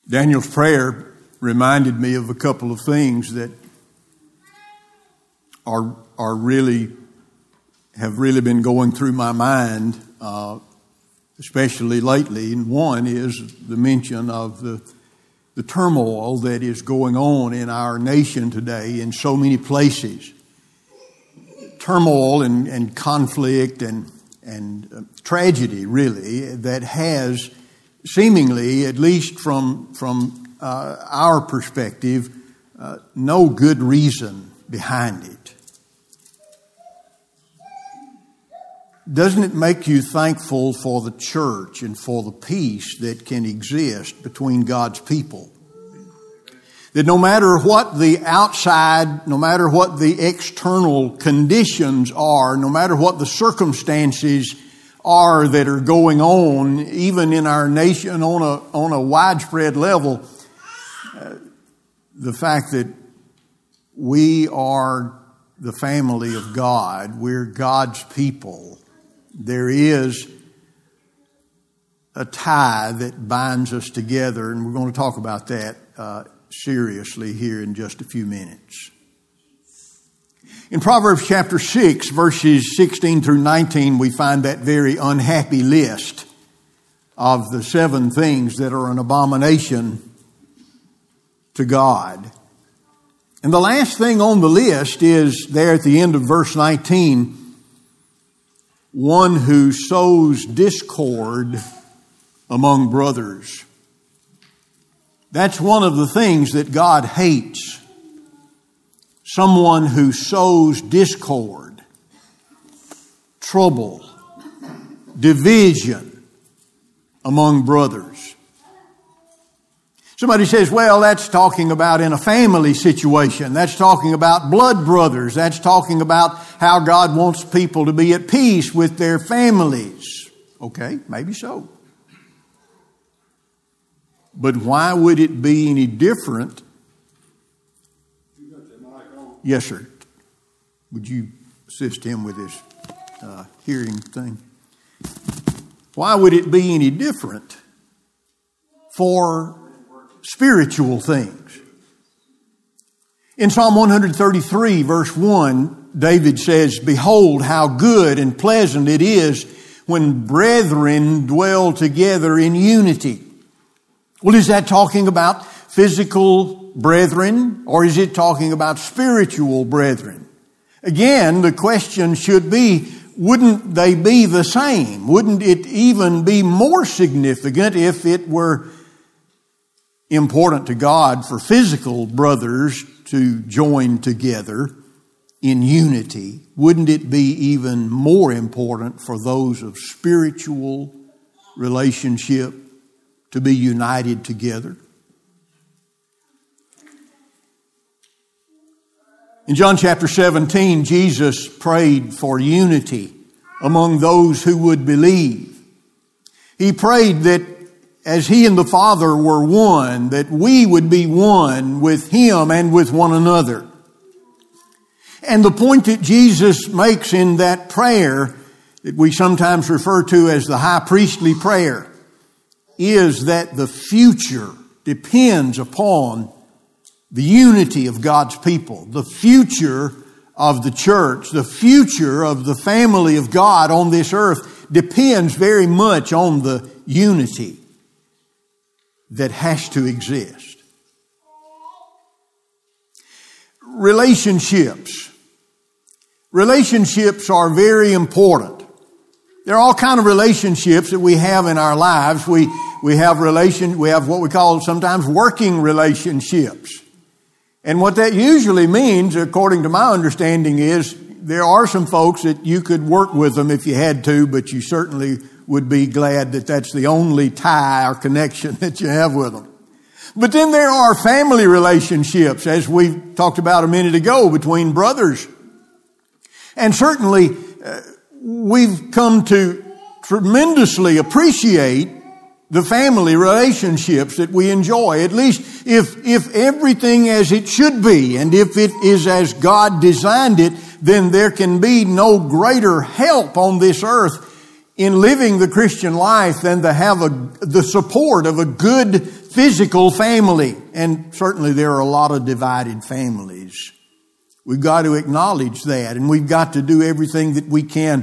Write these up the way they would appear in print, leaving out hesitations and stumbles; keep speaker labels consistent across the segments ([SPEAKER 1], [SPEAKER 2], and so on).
[SPEAKER 1] Daniel's prayer reminded me of a couple of things that have really been going through my mind, especially lately. And one is the mention of the turmoil that is going on in our nation today in so many places. Turmoil and conflict and tragedy, really, that has seemingly, at least from our perspective, no good reason behind it. Doesn't it make you thankful for the church and for the peace that can exist between God's people? That no matter what the outside, no matter what the external conditions are, no matter what the circumstances are that are going on, even in our nation on a widespread level, the fact that we are the family of God, we're God's people, there is a tie that binds us together, and we're going to talk about that seriously here in just a few minutes. In Proverbs chapter 6, verses 16 through 19, we find that very unhappy list of the 7 things that are an abomination to God. And the last thing on the list is there at the end of verse 19, one who sows discord among brothers. That's one of the things that God hates. Someone who sows discord, trouble, division among brothers. Somebody says, well, that's talking about in a family situation. That's talking about blood brothers. That's talking about how God wants people to be at peace with their families. Okay, maybe so. But why would it be any different? Yes, sir. Would you assist him with his hearing thing? Why would it be any different for spiritual things? In Psalm 133, verse 1, David says, "Behold, how good and pleasant it is when brethren dwell together in unity." Well, is that talking about physical brethren, or is it talking about spiritual brethren? Again, the question should be, wouldn't they be the same? Wouldn't it even be more significant if it were important to God for physical brothers to join together in unity? Wouldn't it be even more important for those of spiritual relationship to be united together? In John chapter 17, Jesus prayed for unity among those who would believe. He prayed that as He and the Father were one, that we would be one with Him and with one another. And the point that Jesus makes in that prayer, that we sometimes refer to as the high priestly prayer, is that the future depends upon the unity of God's people, the future of the church, the future of the family of God on this earth depends very much on the unity that has to exist. Relationships. Relationships are very important. There are all kinds of relationships that we have in our lives. We have what we call sometimes working relationships. And what that usually means, according to my understanding, is there are some folks that you could work with them if you had to, but you certainly would be glad that that's the only tie or connection that you have with them. But then there are family relationships, as we talked about a minute ago, between brothers. And certainly we've come to tremendously appreciate the family relationships that we enjoy, at least if everything as it should be, and if it is as God designed it, then there can be no greater help on this earth in living the Christian life than to have the support of a good physical family, and certainly there are a lot of divided families. We've got to acknowledge that, and we've got to do everything that we can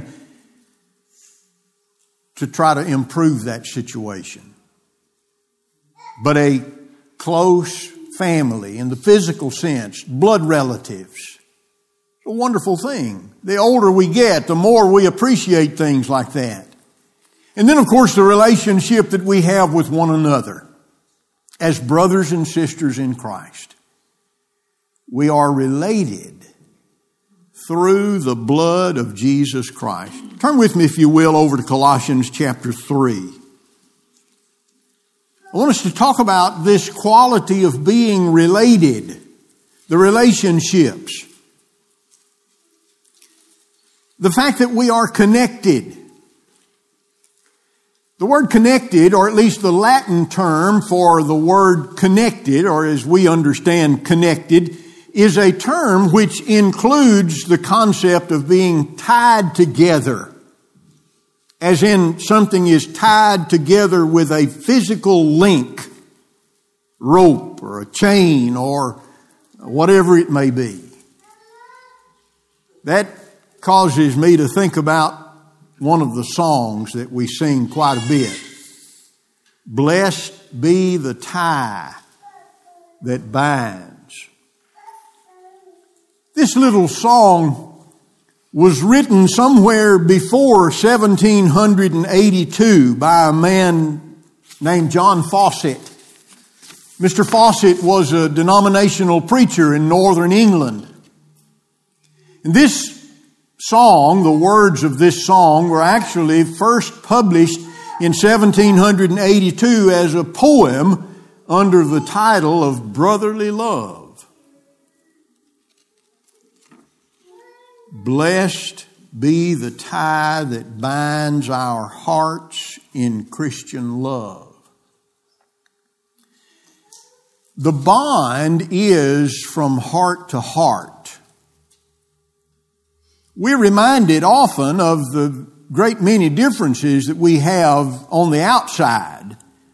[SPEAKER 1] to try to improve that situation. But a close family, in the physical sense, blood relatives, it's a wonderful thing. The older we get, the more we appreciate things like that. And then, of course, the relationship that we have with one another as brothers and sisters in Christ. We are related through the blood of Jesus Christ. Turn with me, if you will, over to Colossians chapter 3. I want us to talk about this quality of being related, the relationships. The fact that we are connected. The word connected, or at least the Latin term for the word connected, or as we understand connected, is a term which includes the concept of being tied together. As in, something is tied together with a physical link, rope or a chain or whatever it may be. That causes me to think about one of the songs that we sing quite a bit. Blessed be the tie that binds. This little song was written somewhere before 1782 by a man named John Fawcett. Mr. Fawcett was a denominational preacher in northern England. And this song, the words of this song, were actually first published in 1782 as a poem under the title of Brotherly Love. Blessed be the tie that binds our hearts in Christian love. The bond is from heart to heart. We're reminded often of the great many differences that we have on the outside.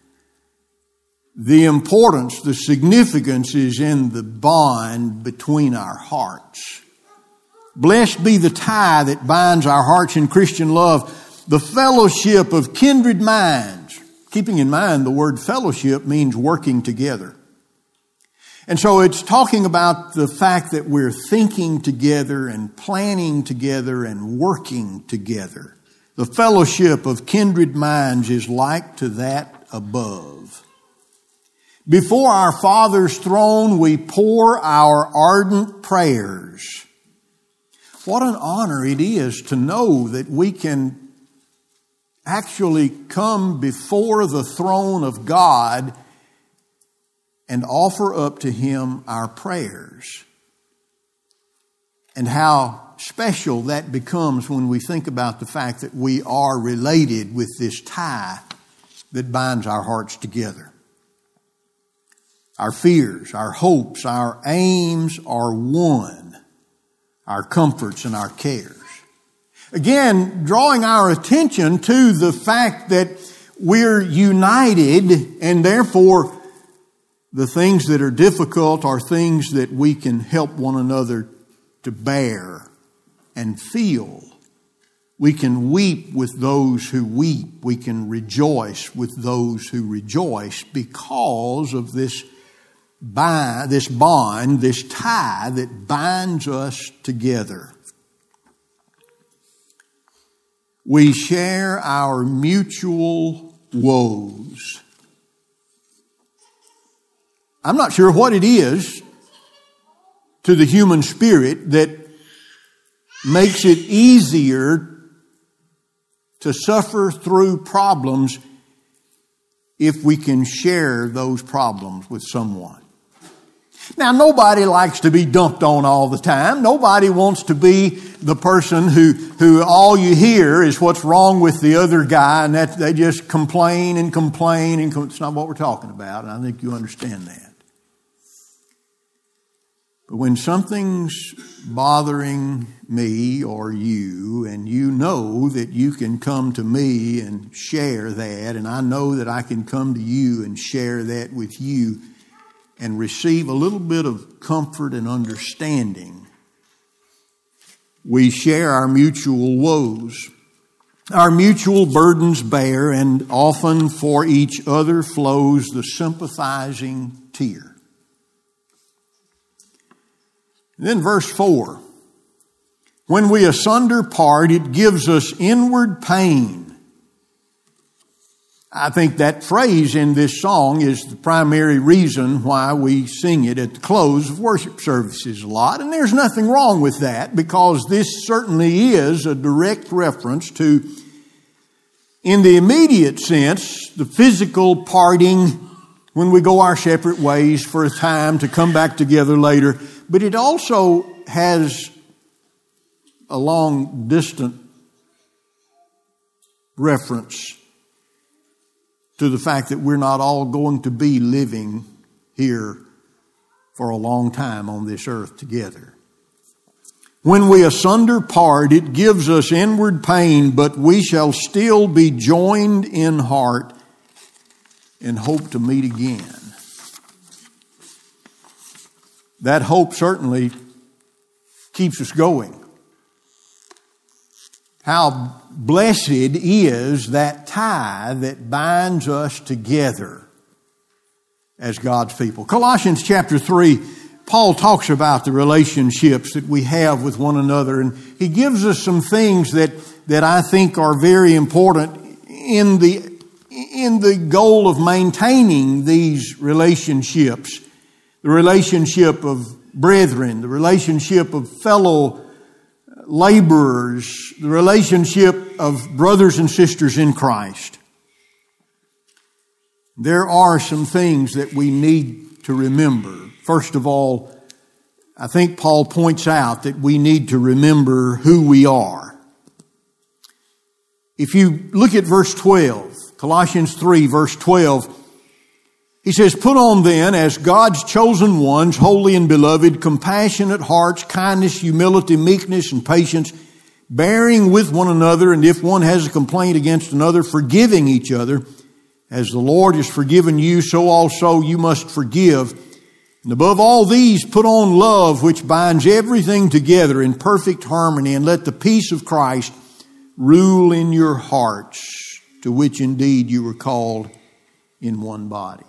[SPEAKER 1] The importance, the significance is in the bond between our hearts. Blessed be the tie that binds our hearts in Christian love, the fellowship of kindred minds. Keeping in mind the word fellowship means working together. And so it's talking about the fact that we're thinking together and planning together and working together. The fellowship of kindred minds is like to that above. Before our Father's throne, we pour our ardent prayers. What an honor it is to know that we can actually come before the throne of God and offer up to Him our prayers. And how special that becomes when we think about the fact that we are related with this tie that binds our hearts together. Our fears, our hopes, our aims are one. Our comforts and our cares. Again, drawing our attention to the fact that we're united, and therefore the things that are difficult are things that we can help one another to bear and feel. We can weep with those who weep. We can rejoice with those who rejoice because of this bond, this tie that binds us together. We share our mutual woes. I'm not sure what it is to the human spirit that makes it easier to suffer through problems if we can share those problems with someone. Now, nobody likes to be dumped on all the time. Nobody wants to be the person who all you hear is what's wrong with the other guy, and that they just complain and complain. It's not what we're talking about, and I think you understand that. But when something's bothering me or you, and you know that you can come to me and share that, and I know that I can come to you and share that with you and receive a little bit of comfort and understanding, we share our mutual woes, our mutual burdens bear, and often for each other flows the sympathizing tear. Then verse 4, when we asunder part, it gives us inward pain. I think that phrase in this song is the primary reason why we sing it at the close of worship services a lot. And there's nothing wrong with that, because this certainly is a direct reference to, in the immediate sense, the physical parting when we go our separate ways for a time to come back together later. But it also has a long distant reference to the fact that we're not all going to be living here for a long time on this earth together. When we asunder part, it gives us inward pain, but we shall still be joined in heart and hope to meet again. That hope certainly keeps us going. How blessed is that tie that binds us together as God's people. Colossians chapter 3, Paul talks about the relationships that we have with one another, and he gives us some things that I think are very important in the goal of maintaining these relationships. The relationship of brethren, the relationship of fellow laborers, the relationship of brothers and sisters in Christ. There are some things that we need to remember. First of all, I think Paul points out that we need to remember who we are. If you look at verse 12, Colossians 3, verse 12, he says, put on then, as God's chosen ones, holy and beloved, compassionate hearts, kindness, humility, meekness, and patience, bearing with one another, and if one has a complaint against another, forgiving each other. As the Lord has forgiven you, so also you must forgive. And above all these, put on love, which binds everything together in perfect harmony, and let the peace of Christ rule in your hearts, to which indeed you were called in one body.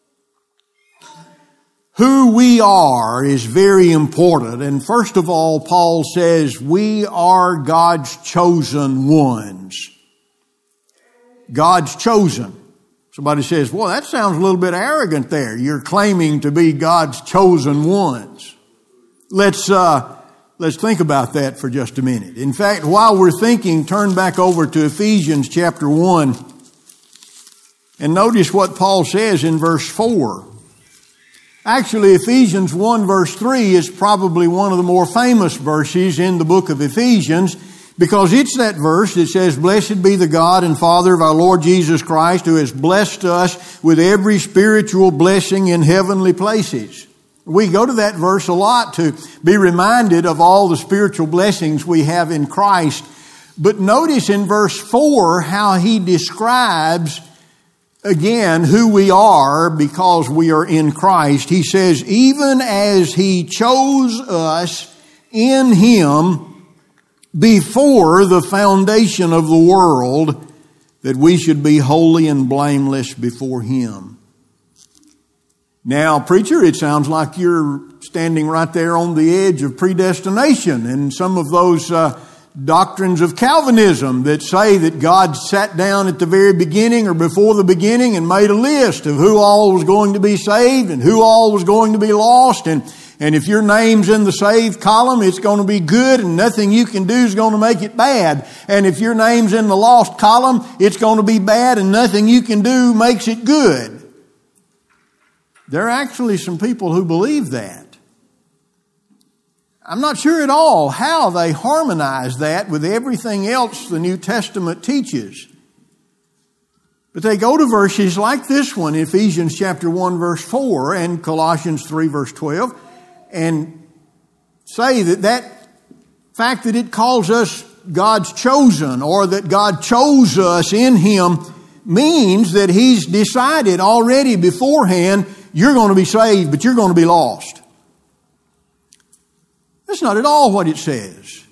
[SPEAKER 1] Who we are is very important. And first of all, Paul says we are God's chosen ones. God's chosen. Somebody says, well, that sounds a little bit arrogant there. You're claiming to be God's chosen ones. Let's think about that for just a minute. In fact, while we're thinking, turn back over to Ephesians chapter 1 and notice what Paul says in verse 4. Actually, Ephesians 1 verse 3 is probably one of the more famous verses in the book of Ephesians, because it's that verse that says, blessed be the God and Father of our Lord Jesus Christ, who has blessed us with every spiritual blessing in heavenly places. We go to that verse a lot to be reminded of all the spiritual blessings we have in Christ. But notice in verse 4 how he describes again who we are because we are in Christ. He says, even as he chose us in him before the foundation of the world, that we should be holy and blameless before him. Now, preacher, it sounds like you're standing right there on the edge of predestination and some of those doctrines of Calvinism that say that God sat down at the very beginning or before the beginning and made a list of who all was going to be saved and who all was going to be lost. And if your name's in the saved column, it's going to be good and nothing you can do is going to make it bad. And if your name's in the lost column, it's going to be bad and nothing you can do makes it good. There are actually some people who believe that. I'm not sure at all how they harmonize that with everything else the New Testament teaches. But they go to verses like this one, Ephesians chapter 1 verse 4 and Colossians 3 verse 12, and say that fact that it calls us God's chosen, or that God chose us in Him, means that He's decided already beforehand, you're going to be saved, but you're going to be lost. That's not at all what it says.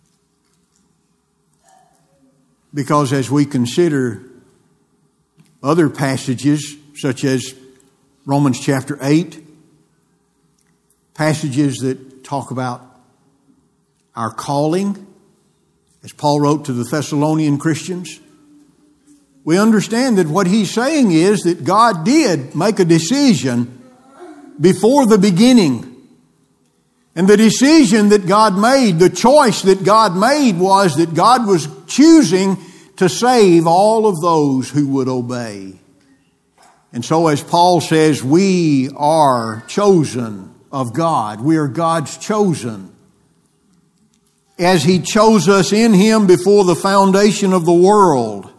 [SPEAKER 1] Because as we consider other passages, such as Romans chapter 8, passages that talk about our calling, as Paul wrote to the Thessalonian Christians, we understand that what he's saying is that God did make a decision before the beginning. And the decision that God made, the choice that God made, was that God was choosing to save all of those who would obey. And so as Paul says, we are chosen of God. We are God's chosen. As He chose us in Him before the foundation of the world.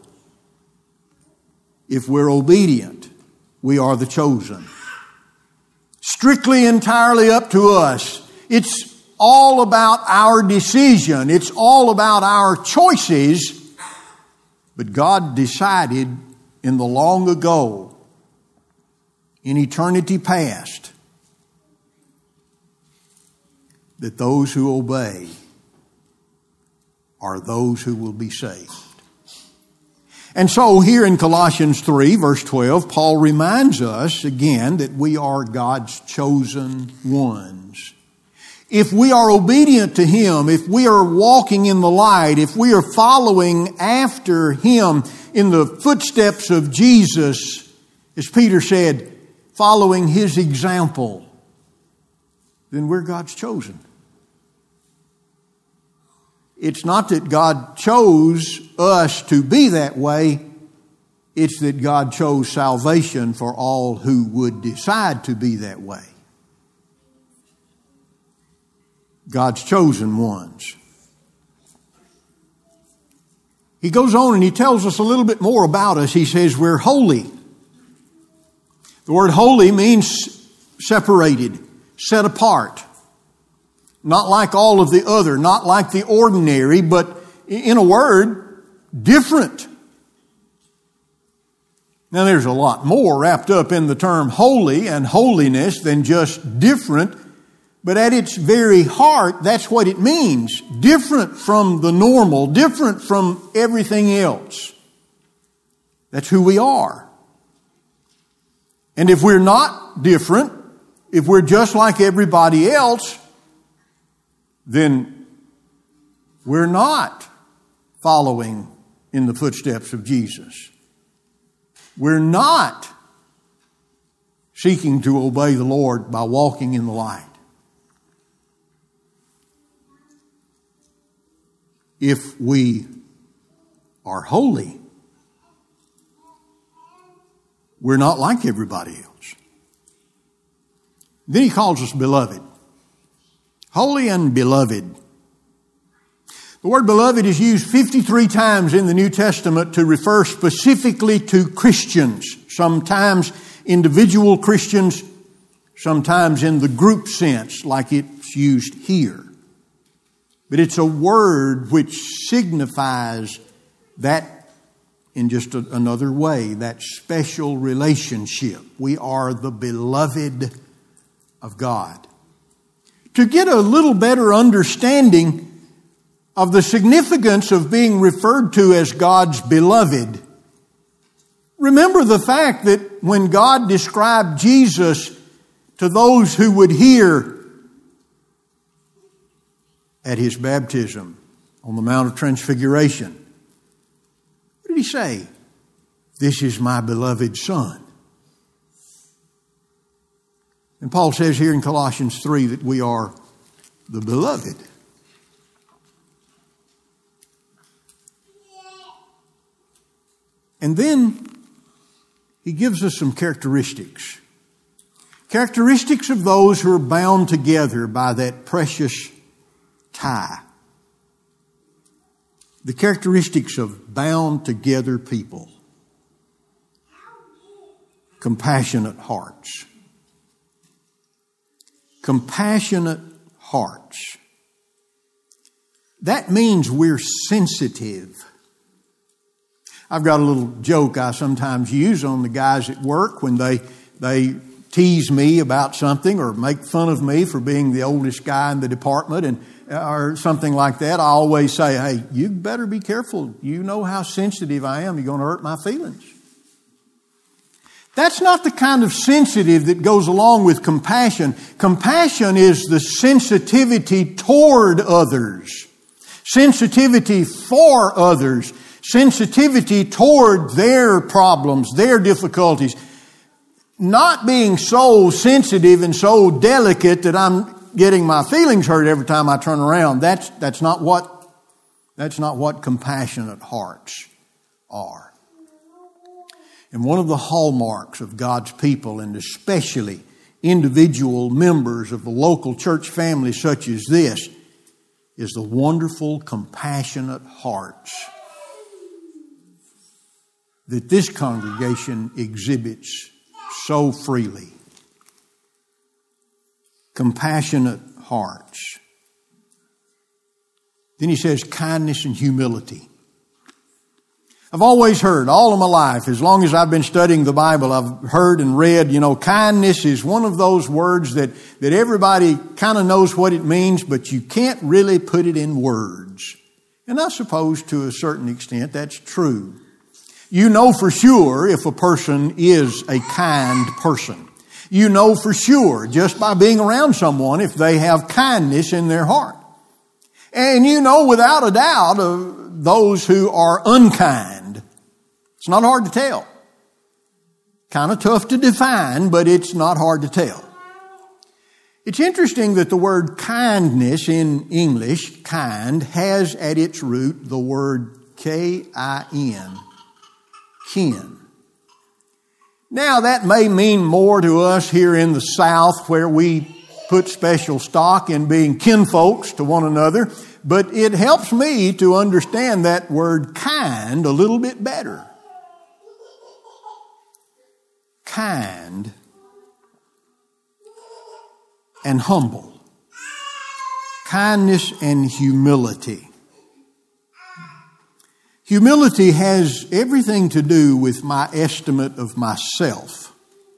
[SPEAKER 1] If we're obedient, we are the chosen. Strictly, entirely up to us. It's all about our decision. It's all about our choices. But God decided in the long ago, in eternity past, that those who obey are those who will be saved. And so here in Colossians 3, verse 12, Paul reminds us again that we are God's chosen ones. If we are obedient to Him, if we are walking in the light, if we are following after Him in the footsteps of Jesus, as Peter said, following His example, then we're God's chosen. It's not that God chose us to be that way. It's that God chose salvation for all who would decide to be that way. God's chosen ones. He goes on and he tells us a little bit more about us. He says we're holy. The word holy means separated, set apart. Not like all of the other, not like the ordinary, but in a word, different. Now there's a lot more wrapped up in the term holy and holiness than just different. But at its very heart, that's what it means. Different from the normal, different from everything else. That's who we are. And if we're not different, if we're just like everybody else, then we're not following in the footsteps of Jesus. We're not seeking to obey the Lord by walking in the light. If we are holy, we're not like everybody else. Then he calls us beloved. Holy and beloved. The word beloved is used 53 times in the New Testament to refer specifically to Christians. Sometimes individual Christians, sometimes in the group sense, like it's used here. But it's a word which signifies that in just another way, that special relationship. We are the beloved of God. To get a little better understanding of the significance of being referred to as God's beloved, remember the fact that when God described Jesus to those who would hear at His baptism on the Mount of Transfiguration, what did He say? This is my beloved Son. And Paul says here in Colossians 3 that we are the beloved. And then he gives us some characteristics. Characteristics of those who are bound together by that precious tie. The characteristics of bound together people. Compassionate hearts. Compassionate hearts. That means we're sensitive. I've got a little joke I sometimes use on the guys at work when they tease me about something or make fun of me for being the oldest guy in the department or something like that. I always say, hey, you better be careful. You know how sensitive I am. You're going to hurt my feelings. That's not the kind of sensitive that goes along with compassion. Compassion is the sensitivity toward others, sensitivity for others, sensitivity toward their problems, their difficulties. Not being so sensitive and so delicate that I'm getting my feelings hurt every time I turn around. That's not what compassionate hearts are. And one of the hallmarks of God's people, and especially individual members of the local church family such as this, is the wonderful, compassionate hearts that this congregation exhibits so freely. Compassionate hearts. Then he says kindness and humility. I've always heard, all of my life, as long as I've been studying the Bible, I've heard and read, kindness is one of those words that everybody kind of knows what it means, but you can't really put it in words. And I suppose to a certain extent that's true. You know for sure if a person is a kind person. You know for sure just by being around someone if they have kindness in their heart. And you know without a doubt of those who are unkind. It's not hard to tell. Kind of tough to define, but it's not hard to tell. It's interesting that the word kindness in English, kind, has at its root the word K-I-N. Kin. Now that may mean more to us here in the South where we put special stock in being kinfolks to one another, but it helps me to understand that word kind a little bit better. Kind and humble. Kindness and humility. Humility has everything to do with my estimate of myself.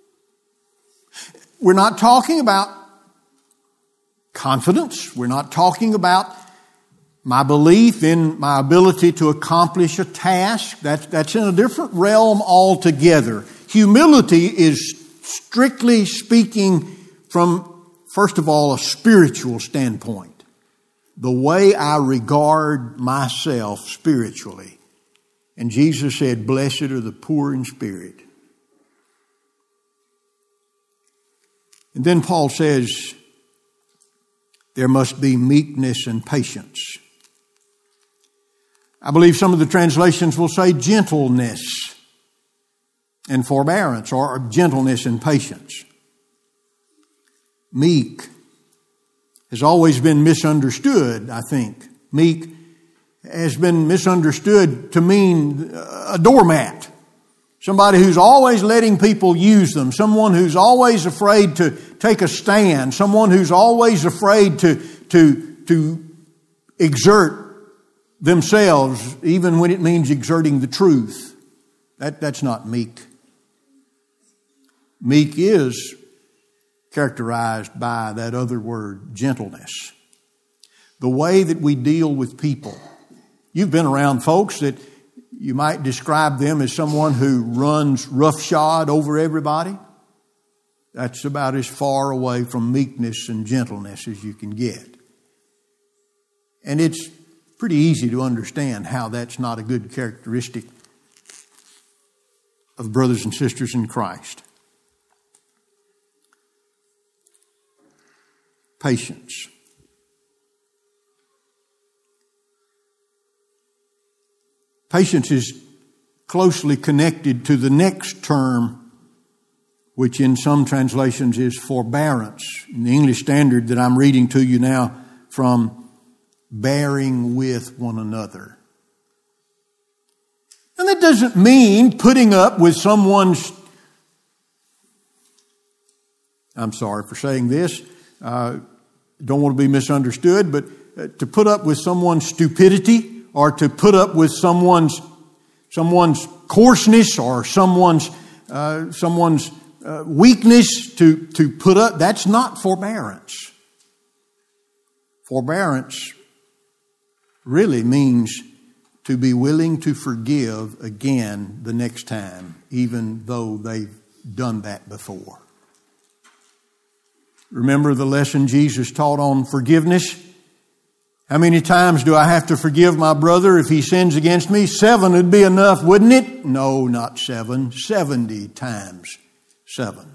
[SPEAKER 1] We're not talking about confidence. We're not talking about my belief in my ability to accomplish a task. That's in a different realm altogether. Humility is strictly speaking from, first of all, a spiritual standpoint. The way I regard myself spiritually. And Jesus said, blessed are the poor in spirit. And then Paul says, there must be meekness and patience. I believe some of the translations will say gentleness and forbearance, or gentleness and patience. Meek has always been misunderstood, I think. Meek has been misunderstood to mean a doormat. Somebody who's always letting people use them. Someone who's always afraid to take a stand. Someone who's always afraid to exert themselves, even when it means exerting the truth. That's not meek. Meek is characterized by that other word, gentleness. The way that we deal with people. You've been around folks that you might describe them as someone who runs roughshod over everybody. That's about as far away from meekness and gentleness as you can get. And it's pretty easy to understand how that's not a good characteristic of brothers and sisters in Christ. Patience. Patience is closely connected to the next term, which in some translations is forbearance. In the English Standard that I'm reading to you now from, bearing with one another. And that doesn't mean putting up with someone's, I'm sorry for saying this, don't want to be misunderstood, but to put up with someone's stupidity or to put up with someone's coarseness or someone's weakness to put up, that's not forbearance. Forbearance really means to be willing to forgive again the next time, even though they've done that before. Remember the lesson Jesus taught on forgiveness? How many times do I have to forgive my brother if he sins against me? 7 would be enough, wouldn't it? No, not 7. 70 times 7.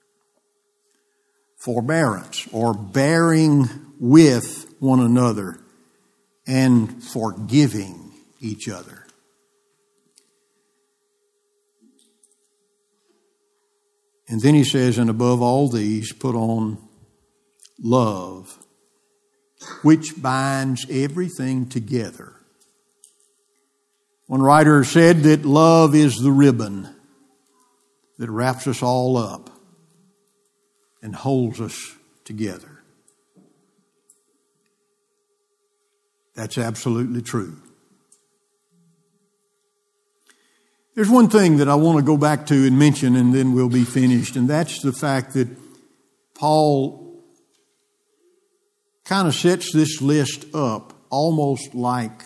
[SPEAKER 1] Forbearance, or bearing with one another and forgiving each other. And then he says, and above all these, put on love, which binds everything together. One writer said that love is the ribbon that wraps us all up and holds us together. That's absolutely true. There's one thing that I want to go back to and mention, and then we'll be finished, and that's the fact that Paul kind of sets this list up almost like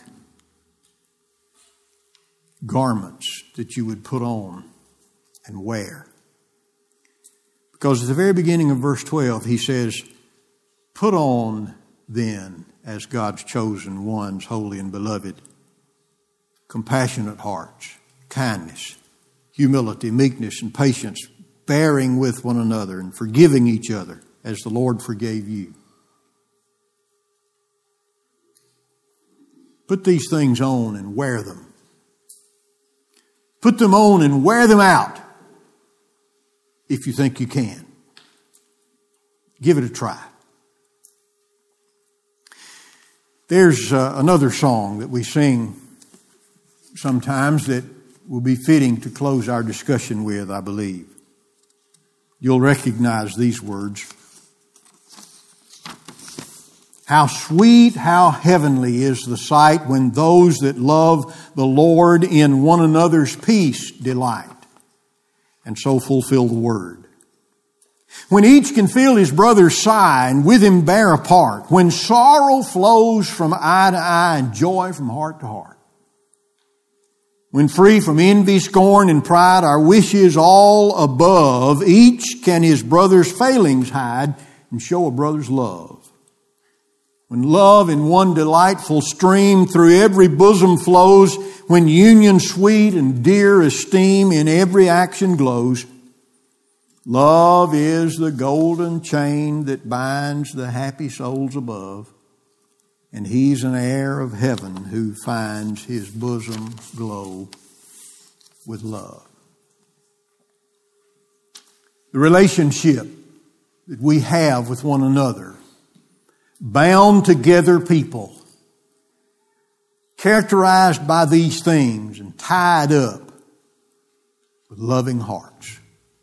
[SPEAKER 1] garments that you would put on and wear. Because at the very beginning of verse 12, he says, put on then, as God's chosen ones, holy and beloved, compassionate hearts, kindness, humility, meekness, and patience, bearing with one another and forgiving each other as the Lord forgave you. Put these things on and wear them. Put them on and wear them out if you think you can. Give it a try. There's another song that we sing sometimes that will be fitting to close our discussion with, I believe. You'll recognize these words. How sweet, how heavenly is the sight when those that love the Lord in one another's peace delight, and so fulfill the word. When each can feel his brother's sigh and with him bear a part, when sorrow flows from eye to eye and joy from heart to heart. When free from envy, scorn, and pride, our wishes all above, each can his brother's failings hide and show a brother's love. When love in one delightful stream through every bosom flows, when union sweet and dear esteem in every action glows, love is the golden chain that binds the happy souls above, and he's an heir of heaven who finds his bosom glow with love. The relationship that we have with one another, bound together people, characterized by these things and tied up with loving hearts.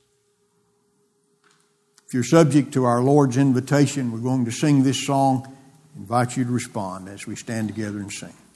[SPEAKER 1] If you're subject to our Lord's invitation, we're going to sing this song. I invite you to respond as we stand together and sing.